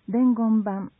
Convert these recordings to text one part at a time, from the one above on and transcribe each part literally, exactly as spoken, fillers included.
伝言版。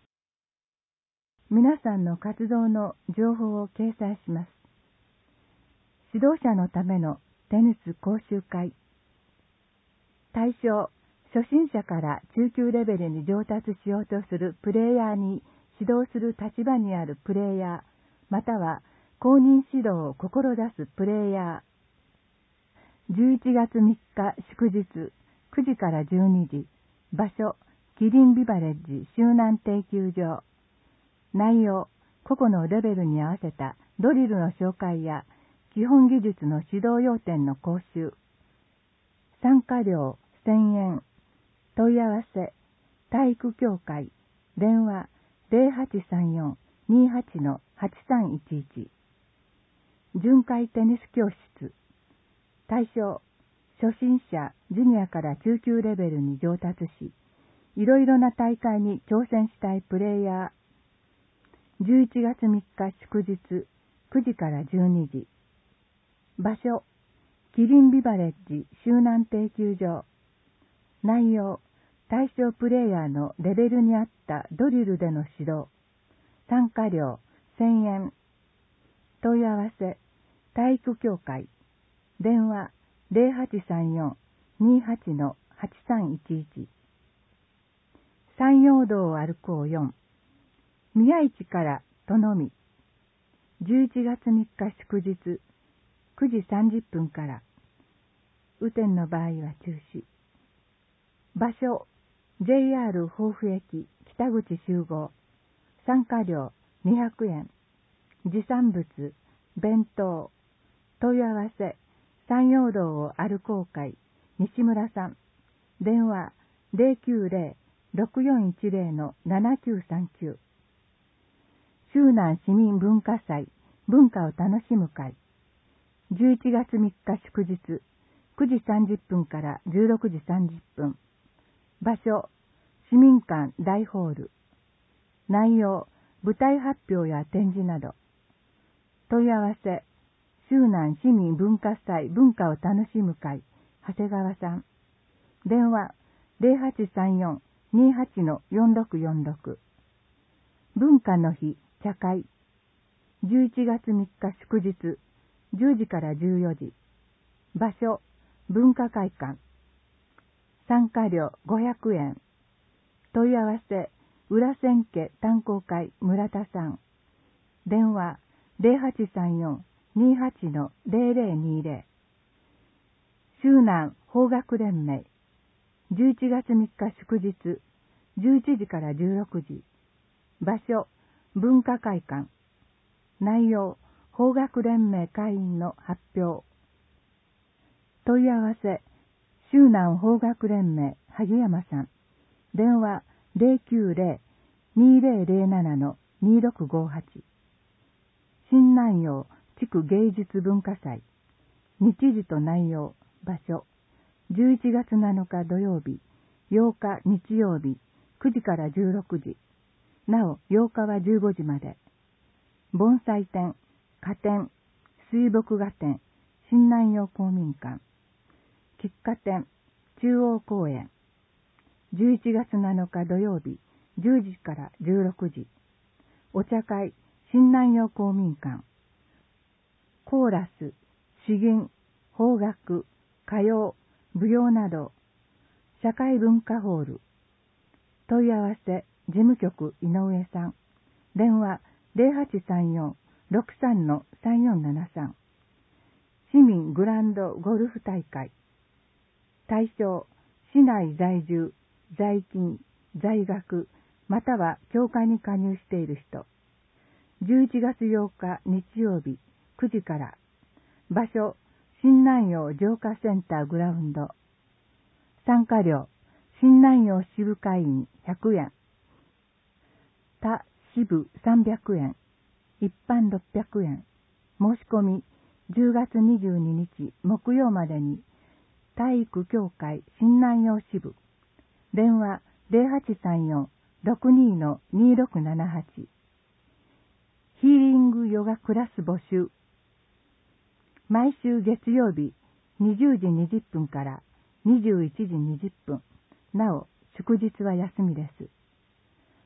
皆さんの活動の情報を掲載します。指導者のためのテニス講習会。対象、初心者から中級レベルに上達しようとするプレイヤーに指導する立場にあるプレイヤー、または公認指導を志すプレイヤー。じゅういちがつみっか祝日、くじからじゅうにじ。場所、キリンビバレッジ周南定休場。内容、個々のレベルに合わせたドリルの紹介や基本技術の指導要点の講習。参加料せんえん。問い合わせ、体育協会。電話 ゼロはちさんよん にはち はちさんいちいち。巡回テニス教室。対象、初心者、ジュニアから中級レベルに上達し、いろいろな大会に挑戦したいプレイヤー。じゅういちがつみっか祝日、くじからじゅうにじ。場所、キリンビバレッジ周南定休場。内容、対象プレイヤーのレベルに合ったドリルでの指導。参加料せんえん。問い合わせ、体育協会。電話 ゼロはちさんよん にはち はちさんいちいち。山陽道を歩こうよん。宮市から都のみ。じゅういちがつみっか祝日、くじさんじゅっぷんから。雨天の場合は中止。場所、ジェイアール 豊富駅北口集合。参加料にひゃくえん。持参物、弁当。問い合わせ、山陽道を歩こう会、西村さん。電話ゼロきゅうゼロ ろくよんいちゼロ ななきゅうさんきゅう。周南市民文化祭、文化を楽しむ会。じゅういちがつみっか祝日、くじさんじゅっぷんからじゅうろくじさんじゅっぷん。場所、市民館大ホール。内容、舞台発表や展示など。問い合わせ、周南市民文化祭文化を楽しむ会、長谷川さん。電話、ゼロはちさんよん にはち よんろくよんろく。文化の日、茶会。じゅういちがつみっか祝日、じゅうじからじゅうよじ。場所、文化会館。参加料ごひゃくえん。問い合わせ、浦千家炭鉱会村田さん。電話、ゼロはちさんよん にはち ゼロゼロにゼロ。周南邦楽連盟。じゅういちがつみっか祝日、じゅういちじからじゅうろくじ。場所、文化会館。内容、邦楽連盟会員の発表。問い合わせ、周南邦楽連盟萩山さん。電話ゼロきゅうゼロ にゼロゼロなな にろくごはち。新南陽地区芸術文化祭。日時と内容、場所。じゅういちがつなのか土曜日、ようか日曜日、くじからじゅうろくじ。なお、ようかはじゅうごじまで。盆栽展、花展、水墨画展、新南陽公民館。喫茶店、中央公園。じゅういちがつなのか土曜日、じゅうじからじゅうろくじ。お茶会、新南陽公民館。コーラス、詩吟、邦楽、歌謡、舞踊など。社会文化ホール。問い合わせ、事務局井上さん。電話ゼロはちさんよん ろくさん さんよんななさん。市民グランドゴルフ大会。対象、市内在住、在勤、在学、または協会に加入している人。じゅういちがつようか日曜日、くじから。場所、新南陽浄化センターグラウンド。参加料、新南陽支部会員ひゃくえん。他支部さんびゃくえん。一般ろっぴゃくえん。申し込み、じゅうがつにじゅうににち木曜までに。体育協会新南陽支部。電話ゼロはちさんよん ろくに にろくななはち。ヒーリングヨガクラス募集。毎週月曜日にじゅうじにじゅっぷんからにじゅういちじにじゅっぷん。なお、祝日は休みです。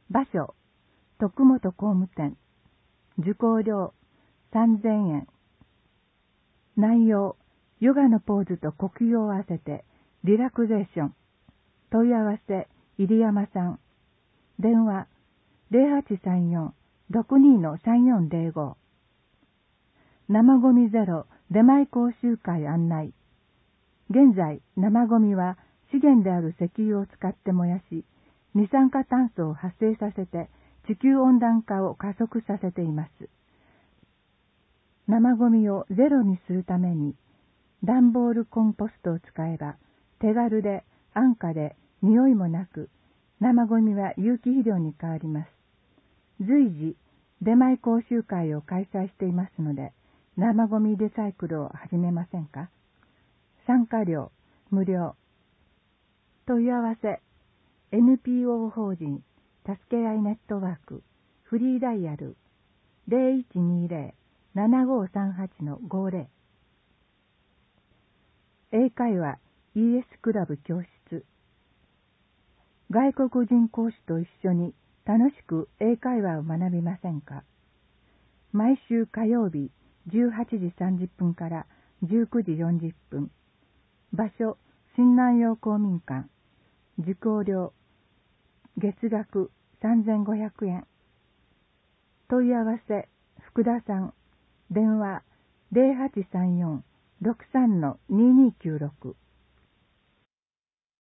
場所、徳本工務店。受講料さんぜんえん。内容、ヨガのポーズと呼吸を合わせてリラクゼーション。問い合わせ、入山さん。電話、ゼロはちさんよん ろくにのさんよんゼロご。生ゴミゼロ出前講習会案内。現在、生ゴミは資源である石油を使って燃やし、二酸化炭素を発生させて地球温暖化を加速させています。生ゴミをゼロにするために、段ボールコンポストを使えば、手軽で安価で匂いもなく、生ゴミは有機肥料に変わります。随時、出前講習会を開催していますので、生ゴミリサイクルを始めませんか？参加料、無料。問い合わせ、エヌピーオー 法人、助け合いネットワーク、フリーダイヤル、ゼロいちにゼロ ななごさんはち ごゼロ。英会話 イーエス クラブ教室。外国人講師と一緒に楽しく英会話を学びませんか？毎週火曜日じゅうはちじさんじゅっぷんからじゅうくじよんじゅっぷん。場所、新南陽公民館。受講料、月額さんぜんごひゃくえん。問い合わせ、福田さん。電話、ゼロはちさんよん ろくさんのににきゅうろく。